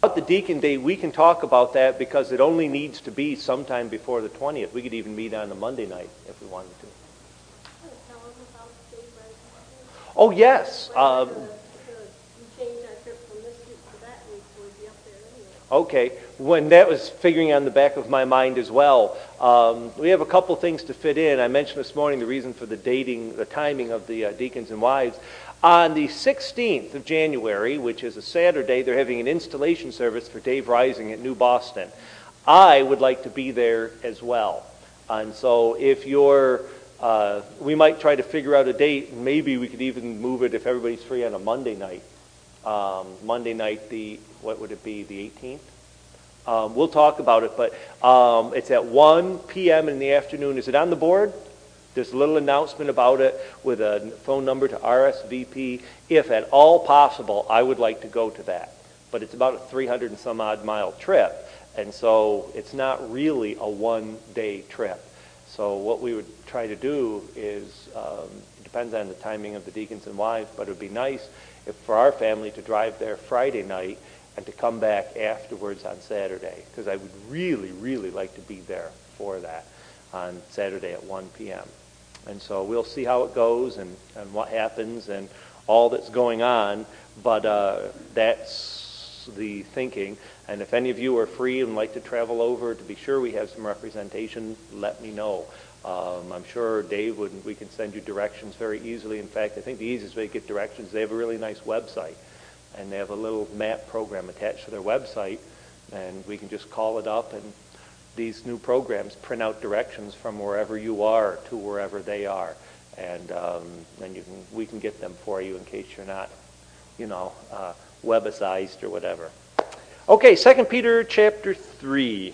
About the deacon day, we can talk about that because it only needs to be sometime before the 20th. We could even meet on a Monday night if we wanted to. Oh, yes. Okay. When that was figuring on the back of my mind as well, we have a couple things to fit in. I mentioned this morning the reason for the timing of the deacons and wives. On the 16th of January, which is a Saturday, they're having an installation service for Dave Rising at New Boston. I would like to be there as well. And so if you're, we might try to figure out a date, and maybe we could even move it if everybody's free on a Monday night. Monday night, what would it be, the 18th? We'll talk about it, but it's at 1 p.m. in the afternoon. Is it on the board? There's a little announcement about it with a phone number to RSVP. If at all possible, I would like to go to that. But it's about a 300 and some odd mile trip, and so it's not really a one-day trip. So what we would try to do is, it depends on the timing of the deacons and wives, but it would be nice for our family to drive there Friday night and to come back afterwards on Saturday, because I would really, really like to be there for that on Saturday at 1 p.m. And so we'll see how it goes and what happens and all that's going on, but that's the thinking. And if any of you are free and would like to travel over to be sure we have some representation, let me know. I'm sure Dave we can send you directions very easily. In fact, I think the easiest way to get directions, they have a really nice website, and they have a little map program attached to their website, and we can just call it up, and these new programs print out directions from wherever you are to wherever they are, and then we can get them for you in case you're not, webicized or whatever. Okay, 2 Peter chapter 3.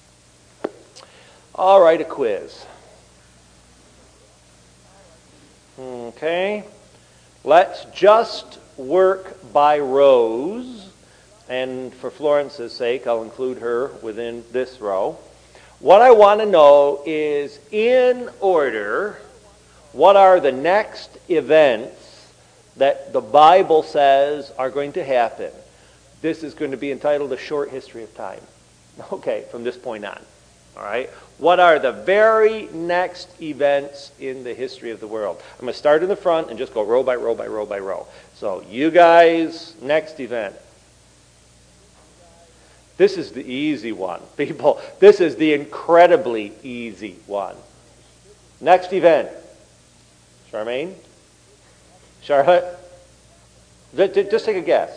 All right, a quiz. Okay, let's just work by rows, and for Florence's sake, I'll include her within this row. What I want to know is, in order, what are the next events that the Bible says are going to happen? This is going to be entitled A Short History of Time. Okay, from this point on. All right? What are the very next events in the history of the world? I'm going to start in the front and just go row by row by row by row. So, you guys, next event. This is the easy one, people. This is the incredibly easy one. Next event. Charmaine? Charlotte? Just take a guess.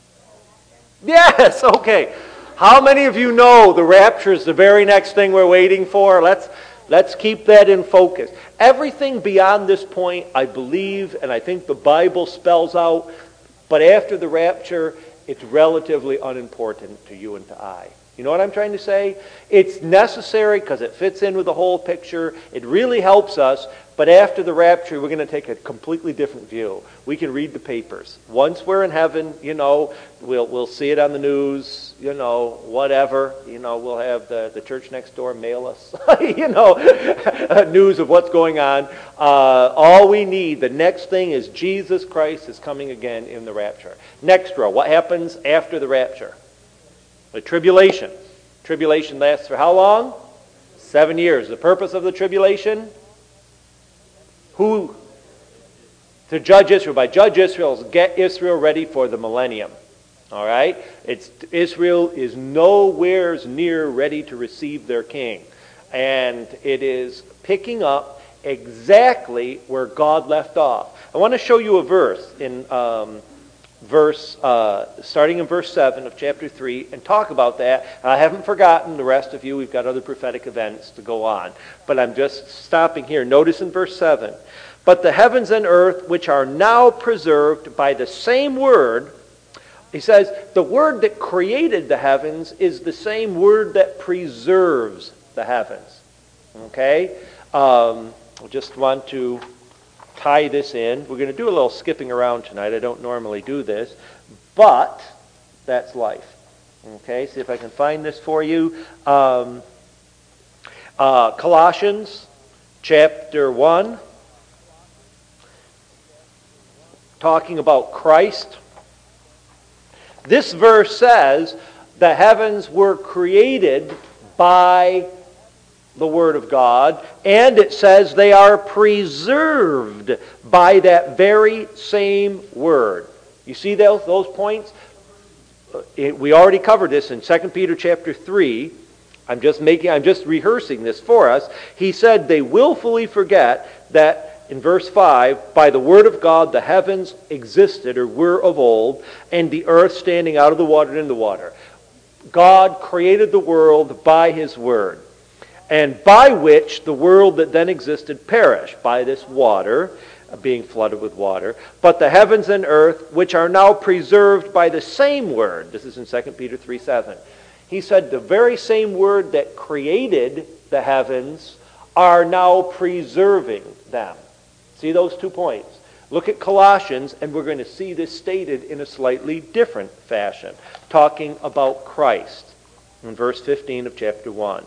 Yes, okay. How many of you know the rapture is the very next thing we're waiting for? Let's keep that in focus. Everything beyond this point, I believe, and I think the Bible spells out, but after the rapture, it's relatively unimportant to you and to I. You know what I'm trying to say? It's necessary because it fits in with the whole picture. It really helps us. But after the rapture, we're going to take a completely different view. We can read the papers. Once we're in heaven, we'll see it on the news, whatever. We'll have the church next door mail us, news of what's going on. All we need, the next thing is Jesus Christ is coming again in the rapture. Next row, what happens after the rapture? The tribulation. Tribulation lasts for how long? 7 years. The purpose of the tribulation? Who? To judge Israel. By judge Israel, get Israel ready for the millennium. All right? Israel is nowhere near ready to receive their king. And it is picking up exactly where God left off. I want to show you a verse in starting in verse 7 of chapter 3 and talk about that. I haven't forgotten the rest of you. We've got other prophetic events to go on. But I'm just stopping here. Notice in verse 7, but the heavens and earth, which are now preserved by the same word, he says, the word that created the heavens is the same word that preserves the heavens. Okay? I just want to tie this in. We're going to do a little skipping around tonight. I don't normally do this, but that's life. Okay, see if I can find this for you. Colossians chapter 1, talking about Christ. This verse says, The heavens were created by the Word of God, and it says they are preserved by that very same Word. You see those points? We already covered this in 2 Peter chapter 3. I'm just rehearsing this for us. He said they willfully forget that, in verse 5, by the word of God the heavens existed or were of old, and the earth standing out of the water and in the water. God created the world by His word, and by which the world that then existed perished by this water, being flooded with water. But the heavens and earth, which are now preserved by the same word, this is in 2 Peter 3:7. He said the very same word that created the heavens are now preserving them. See those 2 points? Look at Colossians, and we're going to see this stated in a slightly different fashion, talking about Christ in verse 15 of chapter 1.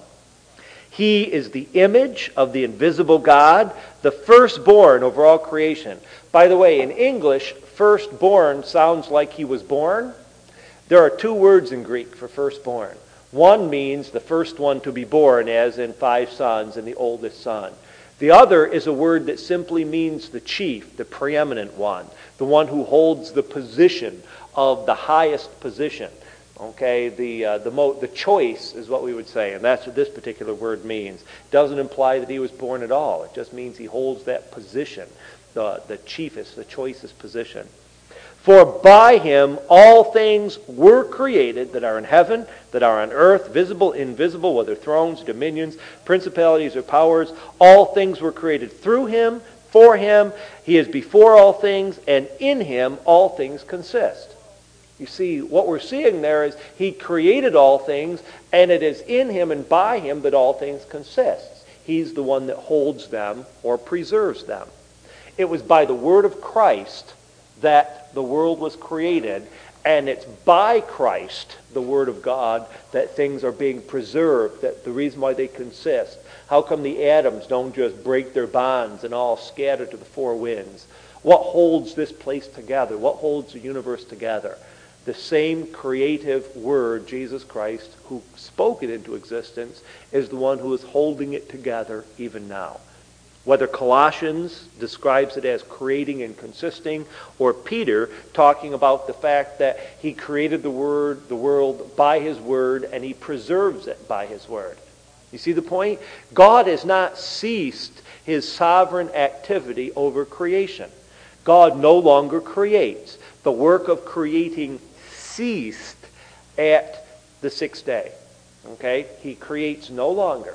He is the image of the invisible God, the firstborn over all creation. By the way, in English, firstborn sounds like he was born. There are 2 words in Greek for firstborn. One means the first one to be born, as in 5 sons and the oldest son. The other is a word that simply means the chief, the preeminent one, the one who holds the position of the highest position. Okay, the choice is what we would say, and that's what this particular word means. It doesn't imply that he was born at all. It just means he holds that position, the chiefest, the choicest position. For by him all things were created that are in heaven, that are on earth, visible, invisible, whether thrones, dominions, principalities, or powers. All things were created through him, for him. He is before all things, and in him all things consist. You see, what we're seeing there is he created all things, and it is in him and by him that all things consist. He's the one that holds them or preserves them. It was by the word of Christ that the world was created, and it's by Christ, the Word of God, that things are being preserved, that the reason why they consist. How come the atoms don't just break their bonds and all scatter to the 4 winds? What holds this place together? What holds the universe together? The same creative Word, Jesus Christ, who spoke it into existence, is the one who is holding it together even now. Whether Colossians describes it as creating and consisting, or Peter talking about the fact that he created the world by his word, and he preserves it by his word. You see the point? God has not ceased his sovereign activity over creation. God no longer creates. The work of creating ceased at the 6th day. Okay? He creates no longer.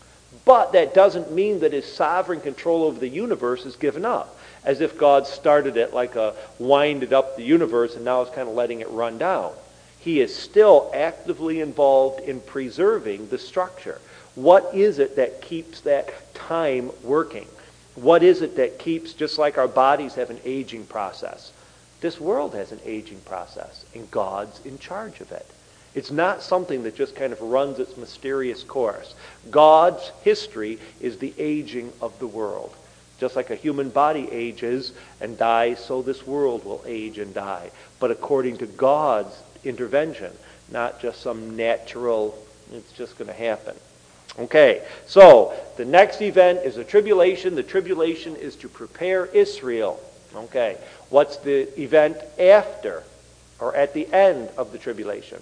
But that doesn't mean that his sovereign control over the universe is given up, as if God started it like winded up the universe and now is kind of letting it run down. He is still actively involved in preserving the structure. What is it that keeps that time working? What is it that keeps, just like our bodies have an aging process, this world has an aging process, and God's in charge of it. It's not something that just kind of runs its mysterious course. God's history is the aging of the world. Just like a human body ages and dies, so this world will age and die. But according to God's intervention, not just some natural, it's just going to happen. Okay, so the next event is the tribulation. The tribulation is to prepare Israel. Okay, what's the event after or at the end of the tribulation?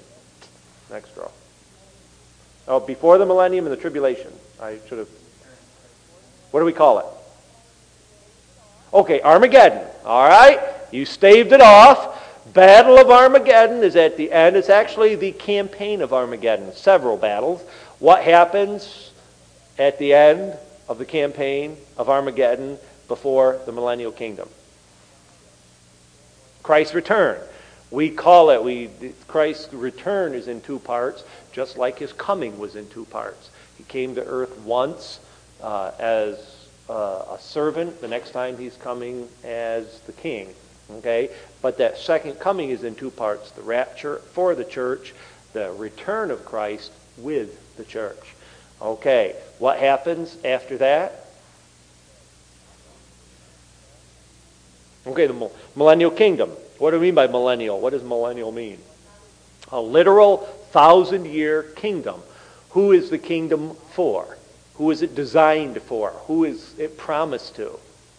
Next row. Oh, before the millennium and the tribulation. I should have. What do we call it? Okay, Armageddon. All right, you staved it off. Battle of Armageddon is at the end. It's actually the campaign of Armageddon. Several battles. What happens at the end of the campaign of Armageddon before the millennial kingdom? Christ's return. We call it, Christ's return is in 2 parts, just like his coming was in 2 parts. He came to earth once as a servant. The next time he's coming as the king. Okay? But that second coming is in 2 parts. The rapture for the church, the return of Christ with the church. Okay, what happens after that? Okay, the millennial kingdom. What do we mean by millennial? What does millennial mean? A literal 1,000-year kingdom. Who is the kingdom for? Who is it designed for? Who is it promised to?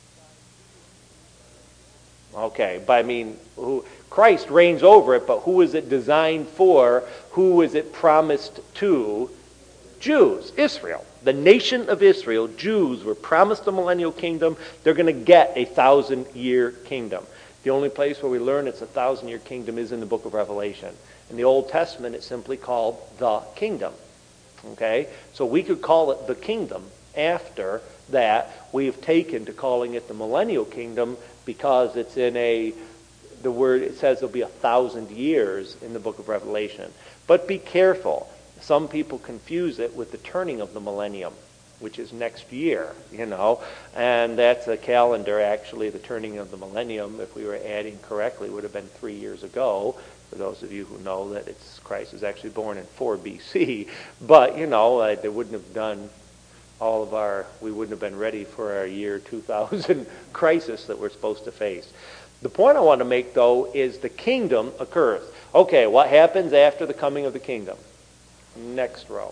Okay, but I mean, Christ reigns over it, but who is it designed for? Who is it promised to? Jews, Israel. The nation of Israel, Jews, were promised the millennial kingdom. They're going to get a 1,000-year kingdom. The only place where we learn it's a 1,000-year kingdom is in the book of Revelation. In the Old Testament, it's simply called the kingdom. Okay? So we could call it the kingdom. After that, we have taken to calling it the millennial kingdom because it's in the word, it says there'll be 1,000 years in the book of Revelation. But be careful. Some people confuse it with the turning of the millennium, which is next year, and that's a calendar. Actually, the turning of the millennium, if we were adding correctly, would have been 3 years ago. For those of you who know that Christ was actually born in 4 BC, but they wouldn't have done we wouldn't have been ready for our year 2000 crisis that we're supposed to face. The point I want to make, though, is the kingdom occurs. Okay, what happens after the coming of the kingdom? Next row.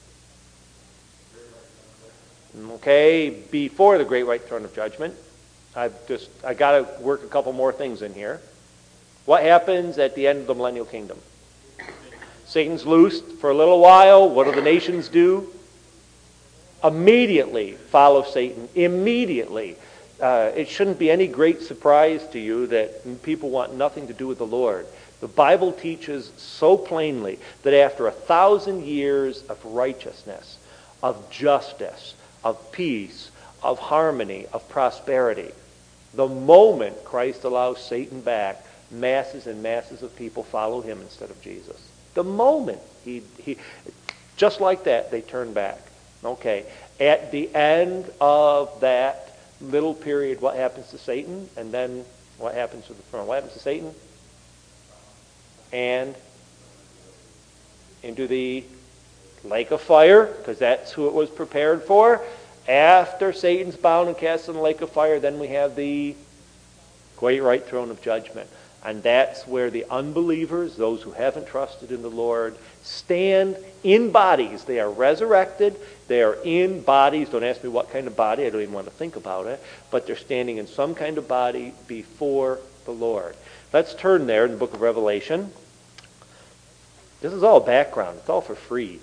Okay, before the great white throne of judgment. I got to work a couple more things in here. What happens at the end of the millennial kingdom? Satan's loosed for a little while. What do the nations do? Immediately follow Satan. Immediately. It shouldn't be any great surprise to you that people want nothing to do with the Lord. The Bible teaches so plainly that after 1,000 years of righteousness, of justice, of peace, of harmony, of prosperity, the moment Christ allows Satan back, masses and masses of people follow him instead of Jesus. The moment he just like that, they turn back. Okay. At the end of that little period, what happens to Satan? And then what happens to the throne? What happens to Satan? And into the lake of fire, because that's who it was prepared for. After Satan's bound and cast in the lake of fire, then we have the great white throne of judgment. And that's where the unbelievers, those who haven't trusted in the Lord, stand in bodies. They are resurrected. They are in bodies. Don't ask me what kind of body. I don't even want to think about it. But they're standing in some kind of body before the Lord. Let's turn there in the book of Revelation. This is all background. It's all for free,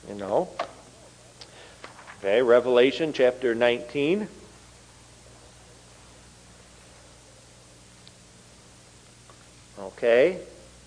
Okay, Revelation chapter 19. Okay.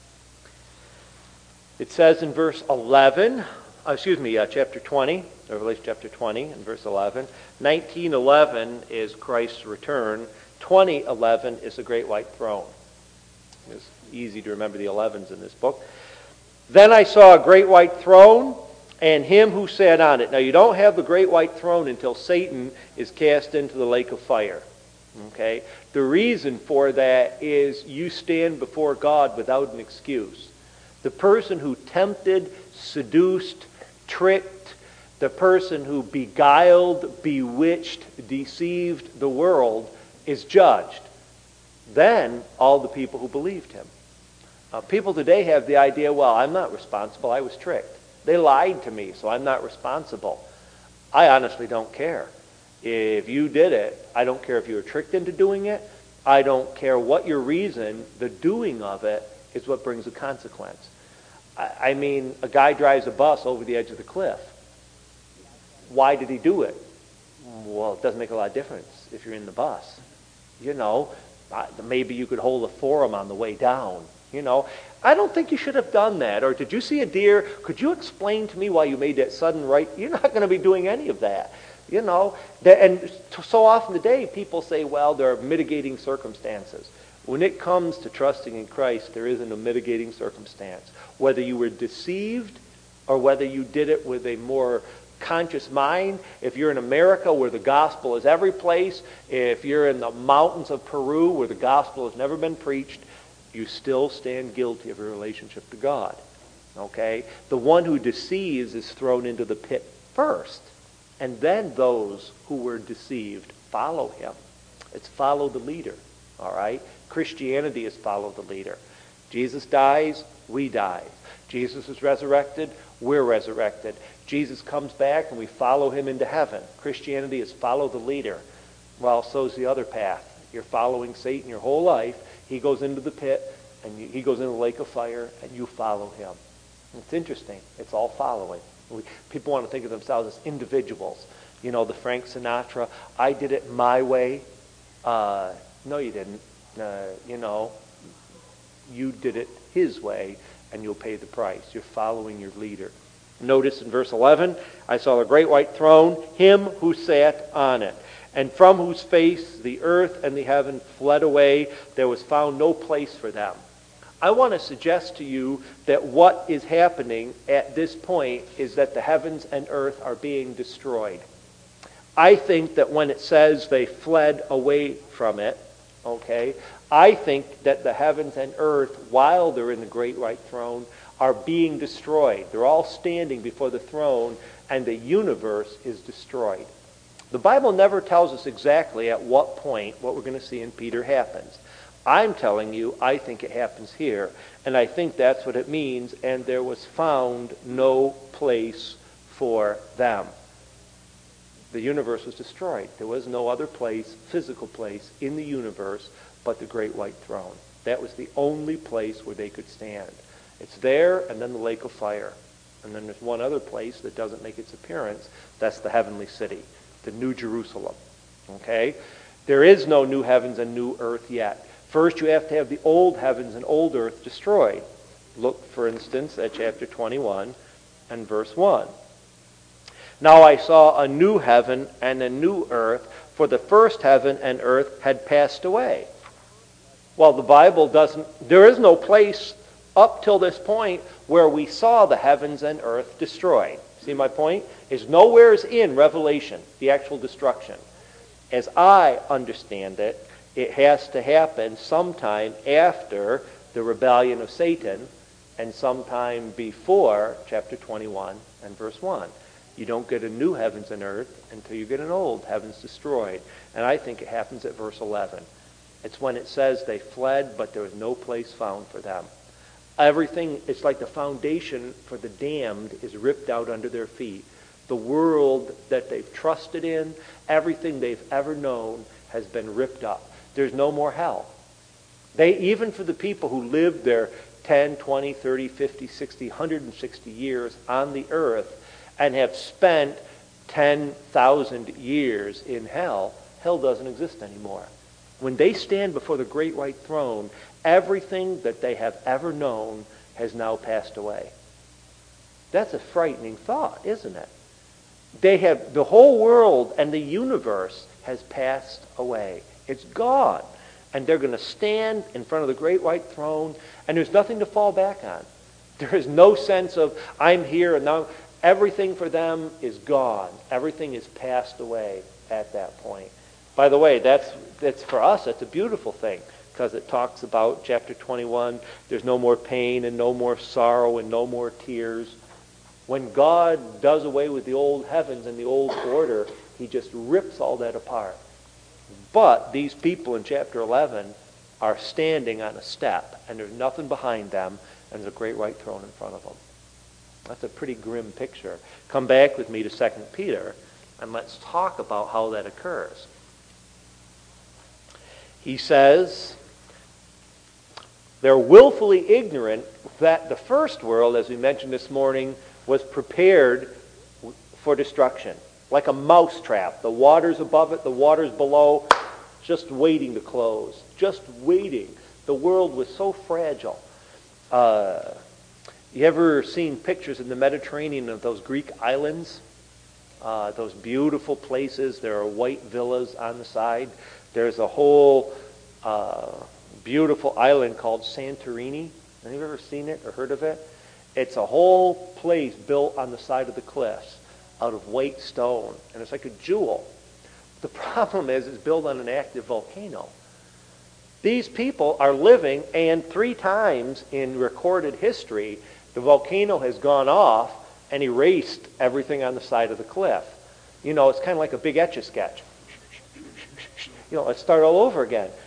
It says in verse 11, chapter 20, Revelation chapter 20 and verse 11. 19:11 is Christ's return. 20:11 is the great white throne. It's easy to remember the 11s in this book. Then I saw a great white throne and him who sat on it. Now you don't have the great white throne until Satan is cast into the lake of fire. Okay? The reason for that is you stand before God without an excuse. The person who tempted, seduced, tricked, the person who beguiled, bewitched, deceived the world is judged. Then all the people who believed him. People today have the idea, well, I'm not responsible, I was tricked. They lied to me, so I'm not responsible. I honestly don't care. If you did it, I don't care if you were tricked into doing it. I don't care what your reason. The doing of it is what brings a consequence. I mean, a guy drives a bus over the edge of the cliff. Why did he do it? Well, it doesn't make a lot of difference if you're in the bus. Maybe you could hold a forum on the way down. I don't think you should have done that. Or did you see a deer? Could you explain to me why you made that sudden right? You're not going to be doing any of that. And so often today people say, well, there are mitigating circumstances. When it comes to trusting in Christ, there isn't a mitigating circumstance. Whether you were deceived or whether you did it with a more conscious mind, if you're in America where the gospel is every place, if you're in the mountains of Peru where the gospel has never been preached, you still stand guilty of your relationship to God. Okay? The one who deceives is thrown into the pit first. And then those who were deceived follow him. It's follow the leader. All right? Christianity is follow the leader. Jesus dies, we die. Jesus is resurrected, we're resurrected. Jesus comes back and we follow him into heaven. Christianity is follow the leader. Well, so's the other path. You're following Satan your whole life. He goes into the pit, and he goes into the lake of fire, and you follow him. It's interesting. It's all following. People want to think of themselves as individuals. You know, the Frank Sinatra, I did it my way. No, you didn't. You did it his way, and you'll pay the price. You're following your leader. Notice in verse 11, I saw a great white throne, him who sat on it, and from whose face the earth and the heaven fled away. There was found no place for them. I want to suggest to you that what is happening at this point is that the heavens and earth are being destroyed. I think that when it says they fled away from it, okay, I think that the heavens and earth, while they're in the great white throne, are being destroyed. They're all standing before the throne, and the universe is destroyed. The Bible never tells us exactly at what point what we're going to see in Peter happens. I'm telling you, I think it happens here, and I think that's what it means, and there was found no place for them. The universe was destroyed. There was no other place, physical place, in the universe but the great white throne. That was the only place where they could stand. It's there, and then the lake of fire. And then there's one other place that doesn't make its appearance. That's the heavenly city, the New Jerusalem. Okay? There is no new heavens and new earth yet. First, you have to have the old heavens and old earth destroyed. Look, for instance, at chapter 21 and verse 1. Now I saw a new heaven and a new earth, for the first heaven and earth had passed away. Well, the Bible doesn't, there is no place up till this point where we saw the heavens and earth destroyed. See my point? It's nowhere in Revelation, the actual destruction. As I understand it, it has to happen sometime after the rebellion of Satan and sometime before chapter 21 and verse 1. You don't get a new heavens and earth until you get an old heavens destroyed. And I think it happens at verse 11. It's when it says they fled, but there was no place found for them. Everything, it's like the foundation for the damned is ripped out under their feet. The world that they've trusted in, everything they've ever known has been ripped up. There's no more hell. Even for the people who lived their 10, 20, 30, 50, 60, 160 years on the earth and have spent 10,000 years in hell, hell doesn't exist anymore. When they stand before the great white throne, everything that they have ever known has now passed away. That's a frightening thought, isn't it? The whole world and the universe has passed away. It's gone. And they're going to stand in front of the great white throne, and there's nothing to fall back on. There is no sense of, I'm here, and now everything for them is gone. Everything is passed away at that point. By the way, that's for us, that's a beautiful thing, because it talks about chapter 21, there's no more pain and no more sorrow and no more tears. When God does away with the old heavens and the old order, he just rips all that apart. But these people in chapter 11 are standing on a step, and there's nothing behind them, and there's a great white throne in front of them. That's a pretty grim picture. Come back with me to 2 Peter, and let's talk about how that occurs. He says, they're willfully ignorant that the first world, as we mentioned this morning, was prepared for destruction. Like a mousetrap. The water's above it, the water's below, just waiting to close. Just waiting. The world was so fragile. You ever seen pictures in the Mediterranean of those Greek islands? Those beautiful places. There are white villas on the side. There's a whole beautiful island called Santorini. Have you ever seen it or heard of it? It's a whole place built on the side of the cliffs out of white stone, and it's like a jewel. The problem is it's built on an active volcano. These people are living, and 3 times in recorded history, the volcano has gone off and erased everything on the side of the cliff. You know, it's kind of like a big Etch-a-Sketch. You know, let's start all over again.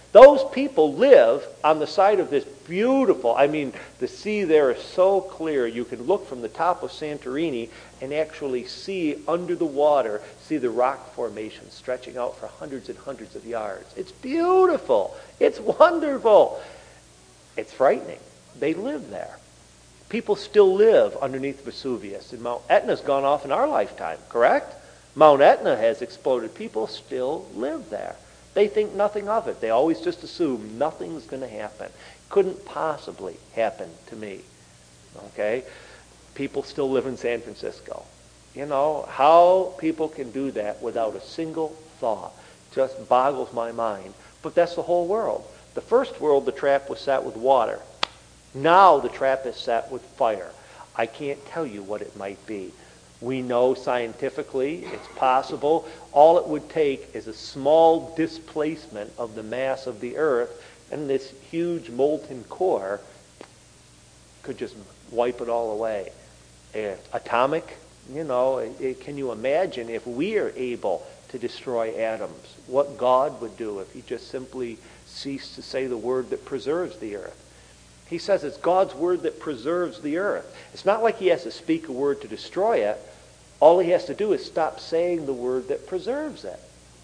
Those people live on the side of this beautiful, the sea there is so clear, you can look from the top of Santorini and actually see under the water, see the rock formation stretching out for hundreds and hundreds of yards. It's beautiful. It's wonderful. It's frightening. They live there. People still live underneath Vesuvius, and Mount Etna's gone off in our lifetime, correct? Mount Etna has exploded. People still live there. They think nothing of it. They always just assume nothing's going to happen. Couldn't possibly happen to me. Okay? People still live in San Francisco. You know, how people can do that without a single thought just boggles my mind. But that's the whole world. The first world, the trap was set with water. Now the trap is set with fire. I can't tell you what it might be. We know scientifically it's possible. All it would take is a small displacement of the mass of the Earth, and this huge molten core could just wipe it all away. Atomic, can you imagine if we are able to destroy atoms, what God would do if he just simply ceased to say the word that preserves the Earth? He says it's God's word that preserves the earth. It's not like he has to speak a word to destroy it. All he has to do is stop saying the word that preserves it.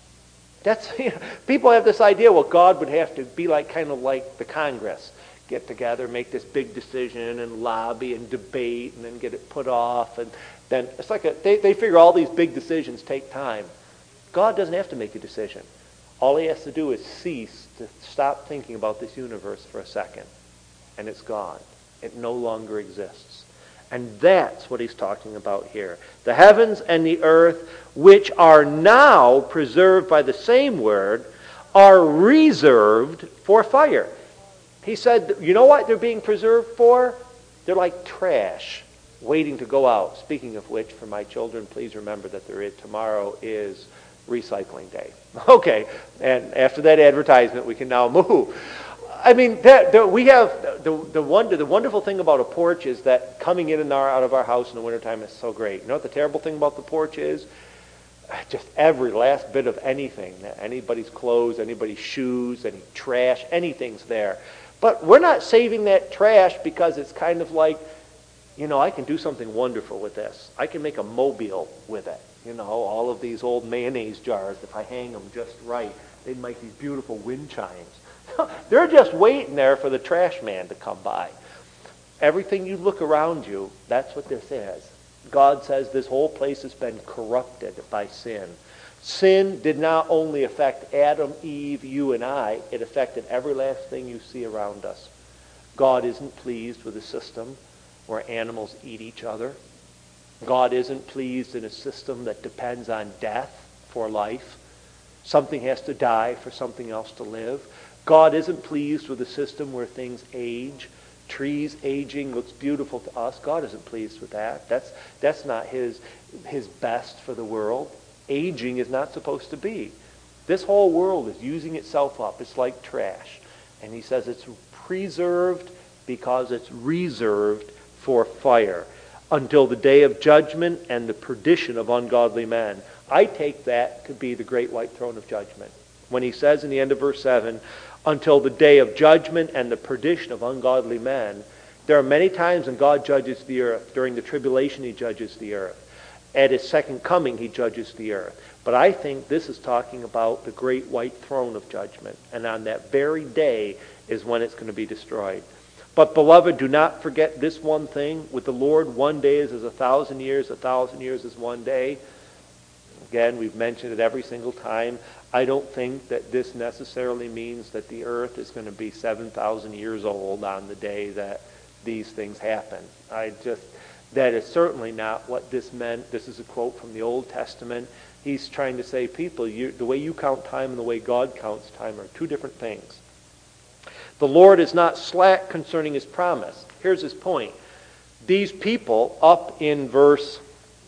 People have this idea, well, God would have to be kind of like the Congress. Get together, make this big decision, and lobby and debate, and then get it put off. And then it's like they figure all these big decisions take time. God doesn't have to make a decision. All he has to do is cease to stop thinking about this universe for a second. And it's gone. It no longer exists. And that's what he's talking about here. The heavens and the earth, which are now preserved by the same word, are reserved for fire. He said, you know what they're being preserved for? They're like trash waiting to go out. Speaking of which, for my children, please remember that tomorrow is recycling day. Okay, and after that advertisement, we can now move. We have the wonderful thing about a porch is that coming in and out of our house in the wintertime is so great. You know what the terrible thing about the porch is? Just every last bit of anything, anybody's clothes, anybody's shoes, any trash, anything's there. But we're not saving that trash because it's kind of like, I can do something wonderful with this. I can make a mobile with it. All of these old mayonnaise jars, if I hang them just right, they'd make these beautiful wind chimes. They're just waiting there for the trash man to come by. Everything you look around you, that's what this is. God says this whole place has been corrupted by sin. Sin did not only affect Adam, Eve, you and I, it affected every last thing you see around us. God isn't pleased with a system where animals eat each other. God isn't pleased in a system that depends on death for life. Something has to die for something else to live. God isn't pleased with a system where things age. Trees aging looks beautiful to us. God isn't pleased with that. That's not his best for the world. Aging is not supposed to be. This whole world is using itself up. It's like trash. And he says it's preserved because it's reserved for fire until the day of judgment and the perdition of ungodly men. I take that to be the great white throne of judgment. When he says in the end of verse 7, until the day of judgment and the perdition of ungodly men, there are many times when God judges the earth. During the tribulation, he judges the earth. At his second coming, he judges the earth. But I think this is talking about the great white throne of judgment. And on that very day is when it's going to be destroyed. But beloved, do not forget this one thing. With the Lord, one day is as 1,000 years. 1,000 years is one day. Again, we've mentioned it every single time. I don't think that this necessarily means that the earth is going to be 7,000 years old on the day that these things happen. That is certainly not what this meant. This is a quote from the Old Testament. He's trying to say, people, the way you count time and the way God counts time are two different things. The Lord is not slack concerning his promise. Here's his point. These people up in verse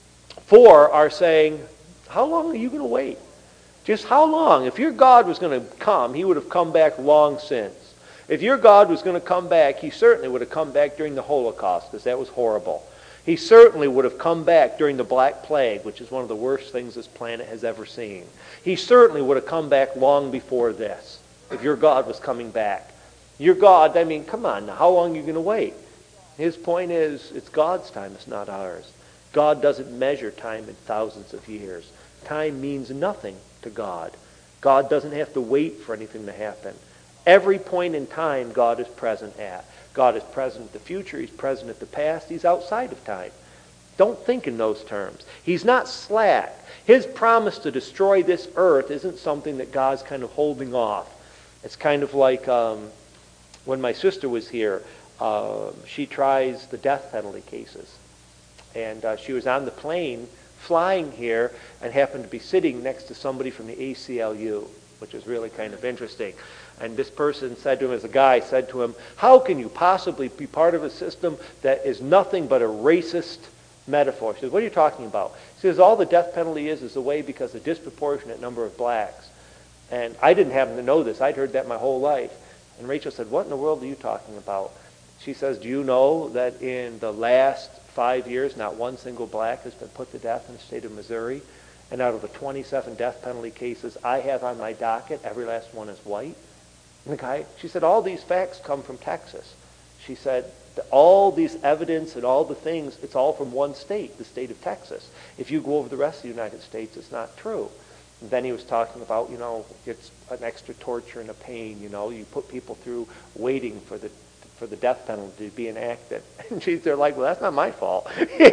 4 are saying, how long are you going to wait? Just how long? If your God was going to come, he would have come back long since. If your God was going to come back, he certainly would have come back during the Holocaust, because that was horrible. He certainly would have come back during the Black Plague, which is one of the worst things this planet has ever seen. He certainly would have come back long before this. if your God was coming back. Your God, I mean, come on now, how long are you going to wait? His point is, it's God's time, it's not ours. God doesn't measure time in thousands of years. Time means nothing to God. God doesn't have to wait for anything to happen. Every point in time, God is present at. God is present at the future, He's present at the past, He's outside of time. Don't think in those terms. He's not slack. His promise to destroy this earth isn't something that God's kind of holding off. It's kind of like when my sister was here, she tries the death penalty cases. And she was on the plane flying here and happened to be sitting next to somebody from the ACLU, which is really kind of interesting. And this person said to him, as a guy, said to him, how can you possibly be part of a system that is nothing but a racist metaphor? She says, what are you talking about? He says, all the death penalty is a way because a disproportionate number of blacks. And I didn't happen to know this. I'd heard that my whole life. And Rachel said, what in the world are you talking about? She says, do you know that in the last 5 years, not one single black has been put to death in the state of Missouri? And out of the 27 death penalty cases I have on my docket, every last one is white. And the guy, she said, all these facts come from Texas. She said, all these evidence and all the things, it's all from one state, the state of Texas. If you go over the rest of the United States, it's not true. And then he was talking about, it's an extra torture and a pain, you put people through waiting for the death penalty to be enacted. And they're like, well, that's not my fault.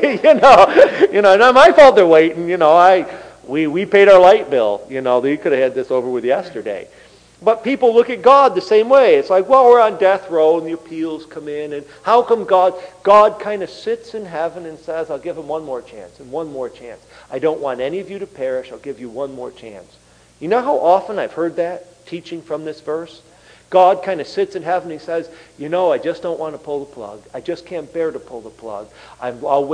Not my fault they're waiting. We paid our light bill. They could have had this over with yesterday. But people look at God the same way. It's like, well, we're on death row and the appeals come in. And how come God kind of sits in heaven and says, I'll give him one more chance and one more chance. I don't want any of you to perish. I'll give you one more chance. You know how often I've heard that teaching from this verse? God kind of sits in heaven and he says, I just don't want to pull the plug. I just can't bear to pull the plug. I'll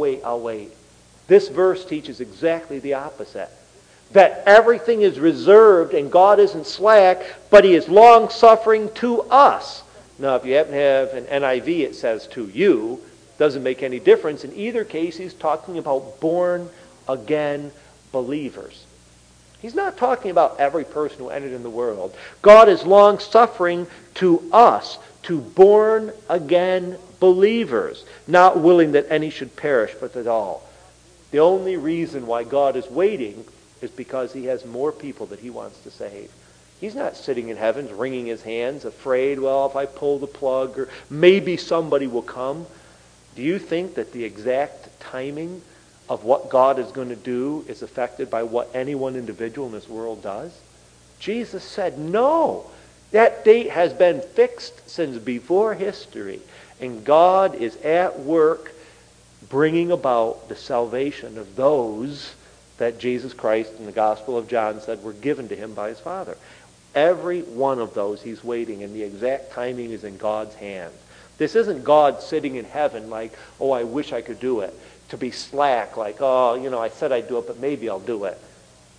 wait. This verse teaches exactly the opposite. That everything is reserved and God isn't slack, but He is long-suffering to us. Now, if you happen to have an NIV, it says to you. Doesn't make any difference. In either case, He's talking about born-again believers. He's not talking about every person who entered in the world. God is long-suffering to us, to born-again believers, not willing that any should perish, but that all. The only reason why God is waiting is because He has more people that He wants to save. He's not sitting in heaven wringing His hands, afraid, well, if I pull the plug, or maybe somebody will come. Do you think that the exact timing of what God is going to do is affected by what any one individual in this world does? Jesus said, no. That date has been fixed since before history. And God is at work bringing about the salvation of those that Jesus Christ in the Gospel of John said were given to Him by His Father. Every one of those He's waiting, and the exact timing is in God's hands. This isn't God sitting in heaven like, oh, I wish I could do it. To be slack, like, oh, I said I'd do it, but maybe I'll do it.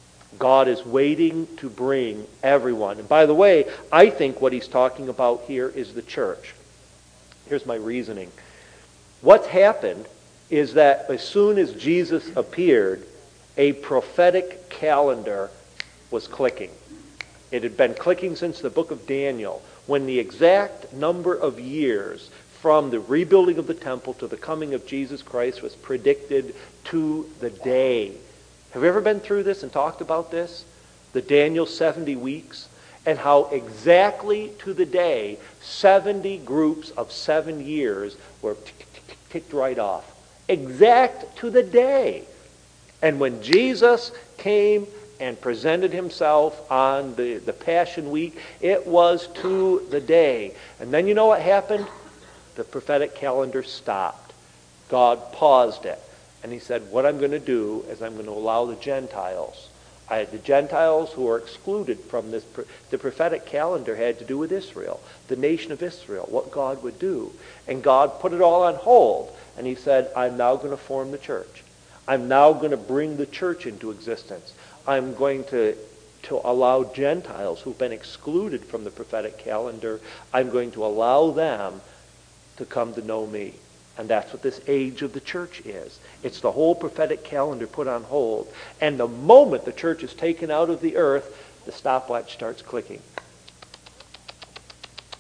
God is waiting to bring everyone. And by the way, I think what He's talking about here is the church. Here's my reasoning. What's happened is that as soon as Jesus appeared, a prophetic calendar was clicking. It had been clicking since the book of Daniel, when the exact number of years from the rebuilding of the temple to the coming of Jesus Christ was predicted to the day. Have you ever been through this and talked about this? The Daniel 70 weeks, and how exactly to the day 70 groups of 7 years were ticked right off. Exact to the day. And when Jesus came and presented Himself on the Passion Week, it was to the day. And then you know what happened? The prophetic calendar stopped. God paused it. And He said, what I'm going to do is I'm going to allow the Gentiles. The Gentiles who are excluded from this. The prophetic calendar had to do with Israel, the nation of Israel, what God would do. And God put it all on hold. And He said, I'm now going to form the church. I'm now going to bring the church into existence. I'm going to allow Gentiles who've been excluded from the prophetic calendar, I'm going to allow them to come to know me. And that's what this age of the church is. It's the whole prophetic calendar put on hold. And the moment the church is taken out of the earth, the stopwatch starts clicking.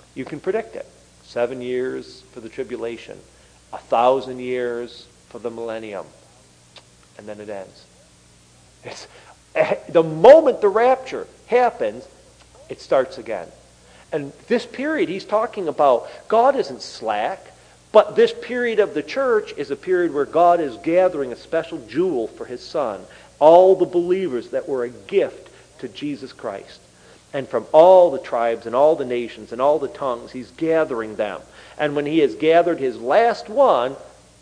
You can predict it. 7 years for the tribulation, 1,000 years for the millennium, and then it ends. The moment the rapture happens, it starts again. And this period he's talking about, God isn't slack, but this period of the church is a period where God is gathering a special jewel for his Son, all the believers that were a gift to Jesus Christ. And from all the tribes and all the nations and all the tongues, he's gathering them. And when he has gathered his last one,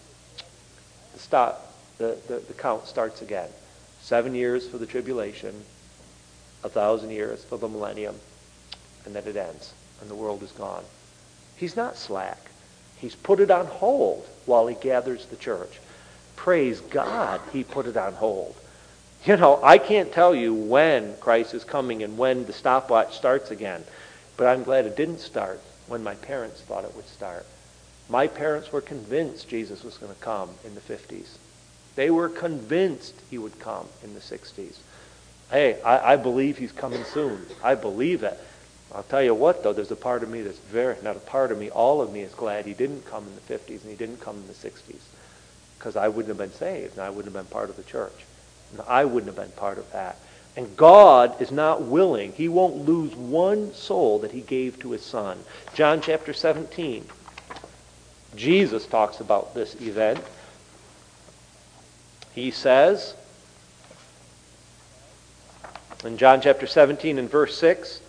the count starts again. 7 years for the tribulation, 1,000 years for the millennium, and then it ends, and the world is gone. He's not slack. He's put it on hold while he gathers the church. Praise God, he put it on hold. You know, I can't tell you when Christ is coming and when the stopwatch starts again, but I'm glad it didn't start when my parents thought it would start. My parents were convinced Jesus was going to come in the 50s. They were convinced he would come in the 60s. Hey, I believe he's coming soon. I believe it. I'll tell you what, though, there's a part of me that's not a part of me, all of me is glad he didn't come in the 50s and he didn't come in the 60s. Because I wouldn't have been saved and I wouldn't have been part of the church. And I wouldn't have been part of that. And God is not willing. He won't lose one soul that he gave to his Son. John chapter 17. Jesus talks about this event. He says, in John chapter 17 and verse 6,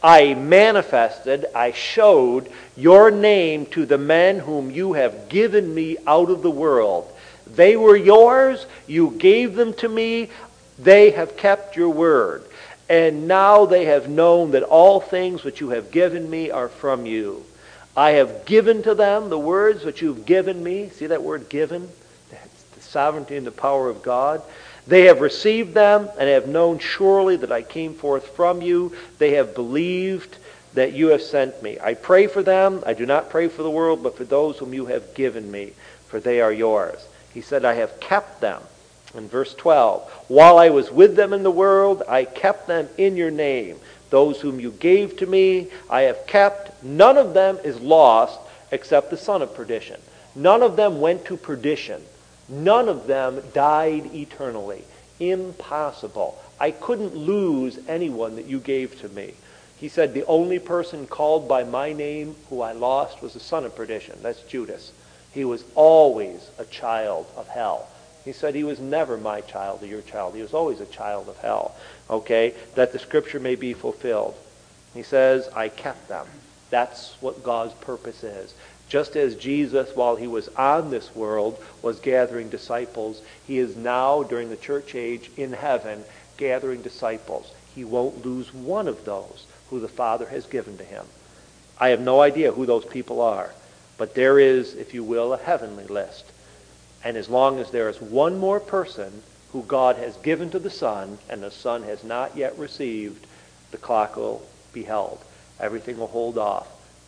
I showed your name to the men whom you have given me out of the world. They were yours, you gave them to me, they have kept your word. And now they have known that all things which you have given me are from you. I have given to them the words which you've given me. See that word given? That's the sovereignty and the power of God. They have received them and have known surely that I came forth from you. They have believed that you have sent me. I pray for them. I do not pray for the world, but for those whom you have given me, for they are yours. He said, I have kept them. In verse 12, while I was with them in the world, I kept them in your name. Those whom you gave to me, I have kept. None of them is lost except the son of perdition. None of them went to perdition. None of them died eternally. Impossible. I couldn't lose anyone that you gave to me. He said the only person called by my name who I lost was the son of perdition. That's Judas. He was always a child of hell. He said he was never my child or your child. He was always a child of hell. Okay? That the scripture may be fulfilled. He says, I kept them. That's what God's purpose is. Just as Jesus, while he was on this world, was gathering disciples, he is now, during the church age, in heaven, gathering disciples. He won't lose one of those who the Father has given to him. I have no idea who those people are, but there is, if you will, a heavenly list. And as long as there is one more person who God has given to the Son, and the Son has not yet received, the clock will be held. Everything will hold off.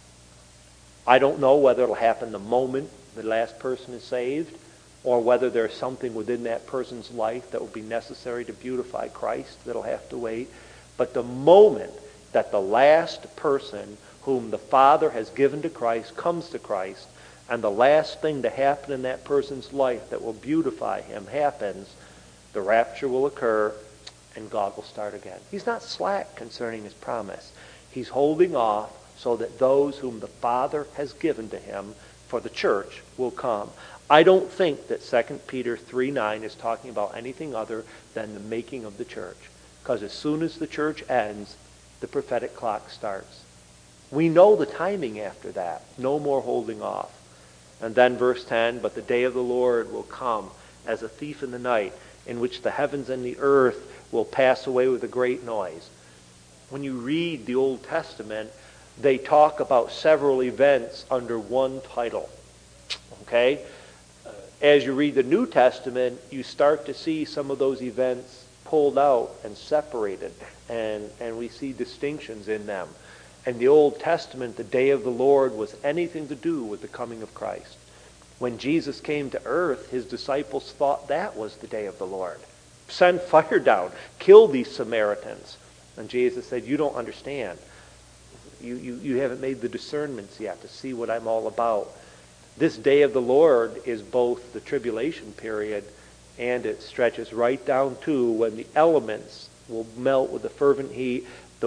I don't know whether it'll happen the moment the last person is saved, or whether there's something within that person's life that will be necessary to beautify Christ that'll have to wait. But the moment that the last person whom the Father has given to Christ comes to Christ, and the last thing to happen in that person's life that will beautify him happens, the rapture will occur, and God will start again. He's not slack concerning his promise. He's holding off so that those whom the Father has given to him for the church will come. I don't think that 2 Peter 3:9 is talking about anything other than the making of the church. Because as soon as the church ends, the prophetic clock starts. We know the timing after that. No more holding off. And then verse 10, but the day of the Lord will come as a thief in the night, in which the heavens and the earth will pass away with a great noise. When you read the Old Testament, they talk about several events under one title. Okay? As you read the New Testament, you start to see some of those events pulled out and separated, and we see distinctions in them. In the Old Testament, the day of the Lord was anything to do with the coming of Christ. When Jesus came to earth, his disciples thought that was the day of the Lord. Send fire down, kill these Samaritans. And Jesus said, you don't understand. You haven't made the discernments yet to see what I'm all about. This day of the Lord is both the tribulation period, and it stretches right down to when the elements will melt with a fervent heat.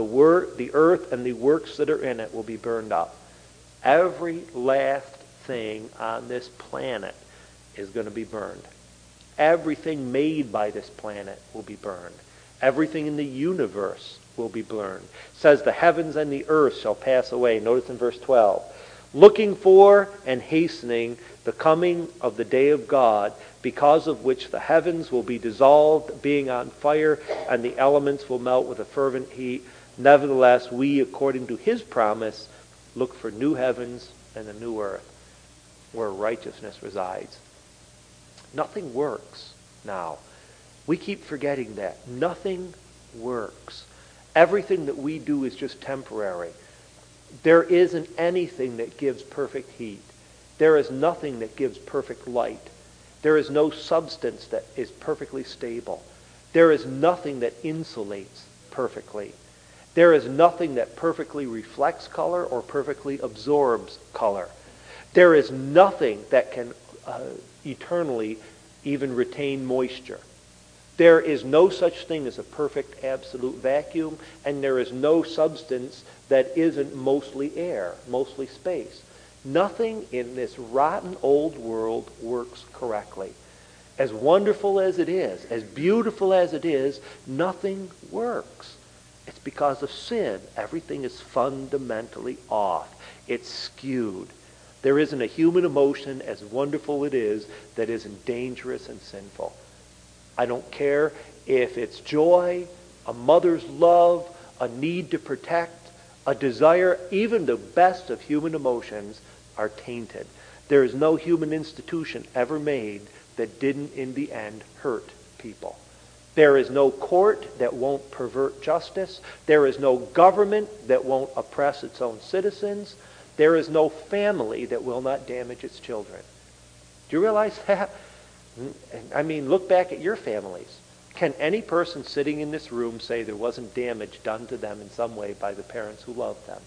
The earth and the works that are in it will be burned up. Every last thing on this planet is going to be burned. Everything made by this planet will be burned. Everything in the universe will be burned. It says the heavens and the earth shall pass away. Notice in verse 12. Looking for and hastening the coming of the day of God, because of which the heavens will be dissolved, being on fire, and the elements will melt with a fervent heat. Nevertheless, we, according to his promise, look for new heavens and a new earth, where righteousness resides. Nothing works now. We keep forgetting that. Nothing works. Everything that we do is just temporary. There isn't anything that gives perfect heat. There is nothing that gives perfect light. There is no substance that is perfectly stable. There is nothing that insulates perfectly. There is nothing that perfectly reflects color or perfectly absorbs color. There is nothing that can eternally even retain moisture. There is no such thing as a perfect absolute vacuum, and there is no substance that isn't mostly air, mostly space. Nothing in this rotten old world works correctly. As wonderful as it is, as beautiful as it is, nothing works. It's because of sin. Everything is fundamentally off. It's skewed. There isn't a human emotion, as wonderful it is, that isn't dangerous and sinful. I don't care if it's joy, a mother's love, a need to protect, a desire. Even the best of human emotions are tainted. There is no human institution ever made that didn't in the end hurt people. There is no court that won't pervert justice. There is no government that won't oppress its own citizens. There is no family that will not damage its children. Do you realize that? I mean, look back at your families. Can any person sitting in this room say there wasn't damage done to them in some way by the parents who loved them?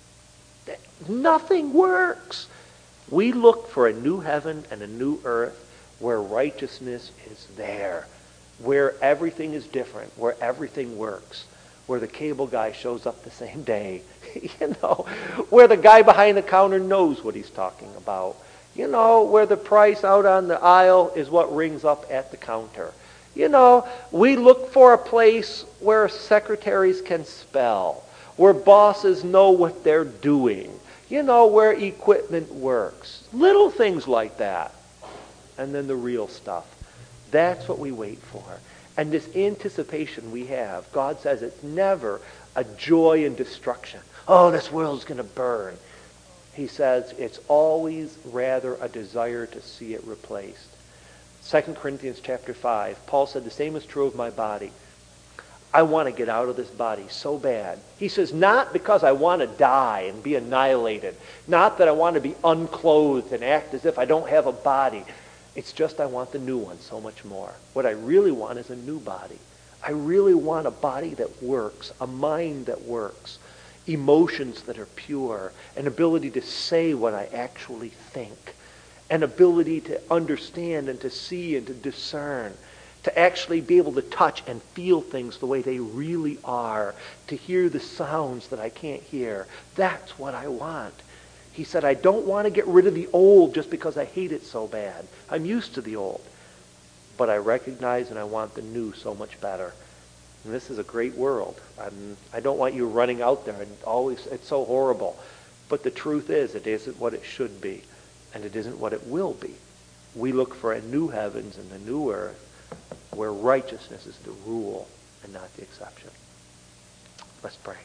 Nothing works. We look for a new heaven and a new earth where righteousness is there, where everything is different, where everything works, where the cable guy shows up the same day, where the guy behind the counter knows what he's talking about, where the price out on the aisle is what rings up at the counter. We look for a place where secretaries can spell, where bosses know what they're doing, where equipment works. Little things like that. And then the real stuff. That's what we wait for. And this anticipation we have, God says it's never a joy in destruction. Oh, this world's going to burn. He says it's always rather a desire to see it replaced. 2 Corinthians chapter 5, Paul said the same is true of my body. I want to get out of this body so bad. He says, not because I want to die and be annihilated. Not that I want to be unclothed and act as if I don't have a body. It's just I want the new one so much more. What I really want is a new body. I really want a body that works, a mind that works, emotions that are pure, an ability to say what I actually think, an ability to understand and to see and to discern, to actually be able to touch and feel things the way they really are, to hear the sounds that I can't hear. That's what I want. He said, I don't want to get rid of the old just because I hate it so bad. I'm used to the old. But I recognize and I want the new so much better. And this is a great world. I don't want you running out there and always, it's so horrible. But the truth is, it isn't what it should be. And it isn't what it will be. We look for a new heavens and a new earth where righteousness is the rule and not the exception. Let's pray.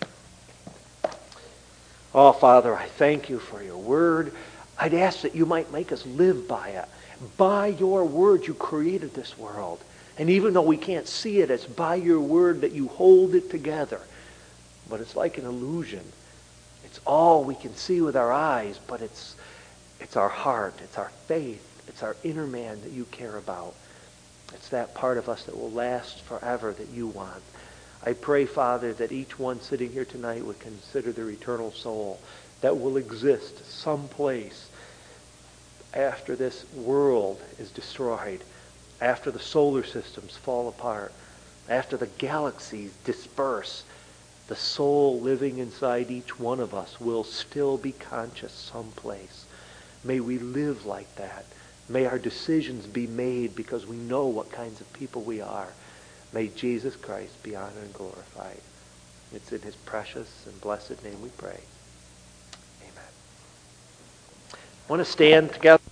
Oh, Father, I thank you for your word. I'd ask that you might make us live by it. By your word, you created this world. And even though we can't see it, it's by your word that you hold it together. But it's like an illusion. It's all we can see with our eyes, but it's our heart, it's our faith, it's our inner man that you care about. It's that part of us that will last forever that you want. I pray, Father, that each one sitting here tonight would consider their eternal soul that will exist someplace after this world is destroyed, after the solar systems fall apart, after the galaxies disperse. The soul living inside each one of us will still be conscious someplace. May we live like that. May our decisions be made because we know what kinds of people we are. May Jesus Christ be honored and glorified. It's in his precious and blessed name we pray. Amen. I want to stand together.